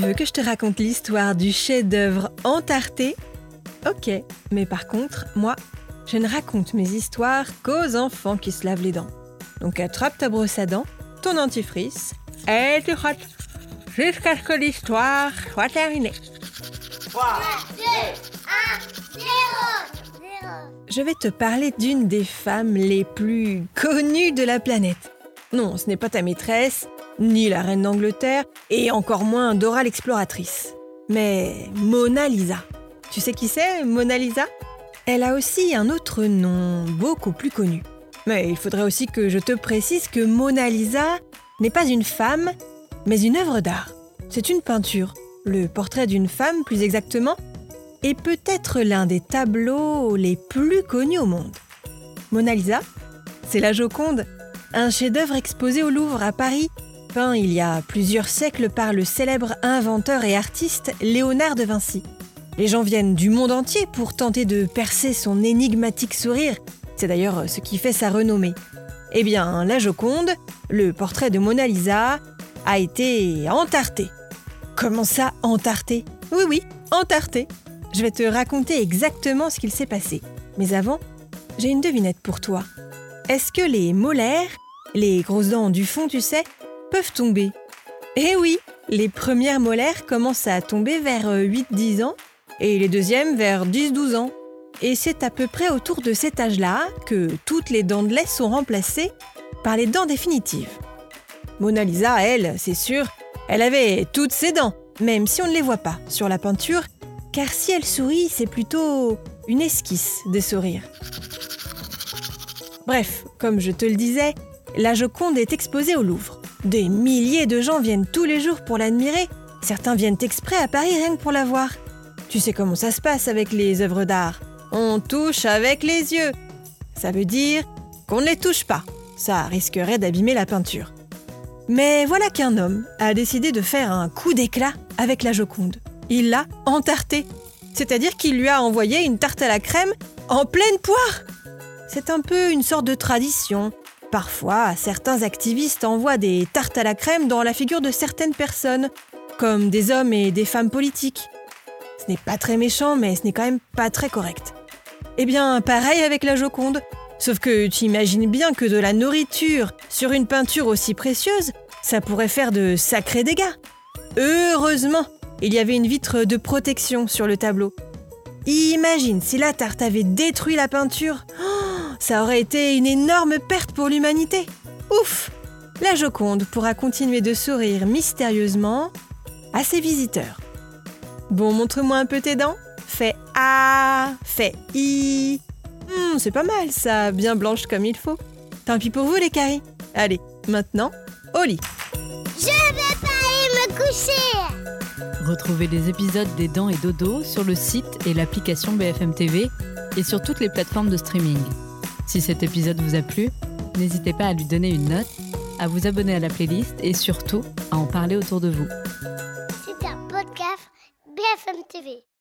veux que je te raconte l'histoire du chef-d'œuvre Entarté? Ok, mais par contre, moi, je ne raconte mes histoires qu'aux enfants qui se lavent les dents. Donc attrape ta brosse à dents, ton dentifrice, et tu frottes jusqu'à ce que l'histoire soit terminée. 3, 2, 1, 0. Je vais te parler d'une des femmes les plus connues de la planète. Non, ce n'est pas ta maîtresse, ni la reine d'Angleterre, et encore moins Dora l'exploratrice. Mais Mona Lisa. Tu sais qui c'est, Mona Lisa? Elle a aussi un autre nom, beaucoup plus connu. Mais il faudrait aussi que je te précise que Mona Lisa n'est pas une femme, mais une œuvre d'art. C'est une peinture, le portrait d'une femme plus exactement, et peut-être l'un des tableaux les plus connus au monde. Mona Lisa, c'est la Joconde, un chef-d'œuvre exposé au Louvre à Paris, peint il y a plusieurs siècles par le célèbre inventeur et artiste Léonard de Vinci. Les gens viennent du monde entier pour tenter de percer son énigmatique sourire. C'est d'ailleurs ce qui fait sa renommée. Eh bien, la Joconde, le portrait de Mona Lisa, a été entarté. Comment ça, entarté? Oui, entarté. Je vais te raconter exactement ce qu'il s'est passé. Mais avant, j'ai une devinette pour toi. Est-ce que les molaires, les grosses dents du fond, tu sais, peuvent tomber? Eh oui, les premières molaires commencent à tomber vers 8-10 ans et les deuxièmes vers 10-12 ans. Et c'est à peu près autour de cet âge-là que toutes les dents de lait sont remplacées par les dents définitives. Mona Lisa, elle, c'est sûr, elle avait toutes ses dents, même si on ne les voit pas sur la peinture, car si elle sourit, c'est plutôt une esquisse de sourire. Bref, comme je te le disais, la Joconde est exposée au Louvre. Des milliers de gens viennent tous les jours pour l'admirer. Certains viennent exprès à Paris rien que pour la voir. Tu sais comment ça se passe avec les œuvres d'art. On touche avec les yeux. Ça veut dire qu'on ne les touche pas. Ça risquerait d'abîmer la peinture. Mais voilà qu'un homme a décidé de faire un coup d'éclat avec la Joconde. Il l'a entartée. C'est-à-dire qu'il lui a envoyé une tarte à la crème en pleine poire. C'est un peu une sorte de tradition. Parfois, certains activistes envoient des tartes à la crème dans la figure de certaines personnes, comme des hommes et des femmes politiques. Ce n'est pas très méchant, mais ce n'est quand même pas très correct. Eh bien, pareil avec la Joconde. Sauf que tu imagines bien que de la nourriture sur une peinture aussi précieuse, ça pourrait faire de sacrés dégâts. Heureusement, il y avait une vitre de protection sur le tableau. Imagine si la tarte avait détruit la peinture. Ça aurait été une énorme perte pour l'humanité. Ouf! La Joconde pourra continuer de sourire mystérieusement à ses visiteurs. Bon, montre-moi un peu tes dents. Fais A, fais I. C'est pas mal ça, bien blanche comme il faut. Tant pis pour vous les caries. Allez, maintenant, au lit. Je vais pas aller me coucher. Retrouvez les épisodes des Dents et Dodo sur le site et l'application BFM TV et sur toutes les plateformes de streaming. Si cet épisode vous a plu, n'hésitez pas à lui donner une note, à vous abonner à la playlist et surtout à en parler autour de vous. C'est un podcast BFM TV.